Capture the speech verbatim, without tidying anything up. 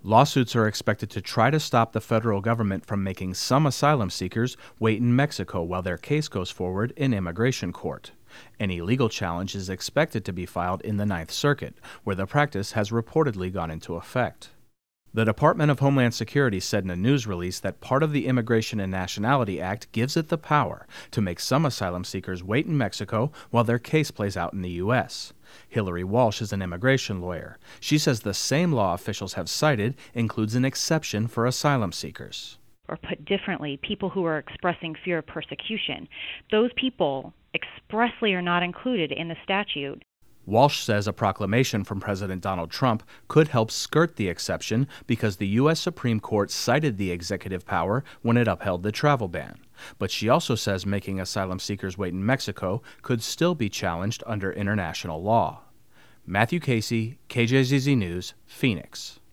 Lawsuits are expected to try to stop the federal government from making some asylum seekers wait in Mexico while their case goes forward in immigration court. Any legal challenge is expected to be filed in the Ninth Circuit, where the practice has reportedly gone into effect. The Department of Homeland Security said in a news release that part of the Immigration and Nationality Act gives it the power to make some asylum seekers wait in Mexico while their case plays out in the U S Hillary Walsh is an immigration lawyer. She says the same law officials have cited includes an exception for asylum seekers. Or put differently, people who are expressing fear of persecution. Those people expressly are not included in the statute. Walsh says a proclamation from President Donald Trump could help skirt the exception because the U S Supreme Court cited the executive power when it upheld the travel ban. But she also says making asylum seekers wait in Mexico could still be challenged under international law. Matthew Casey, K J Z Z News, Phoenix.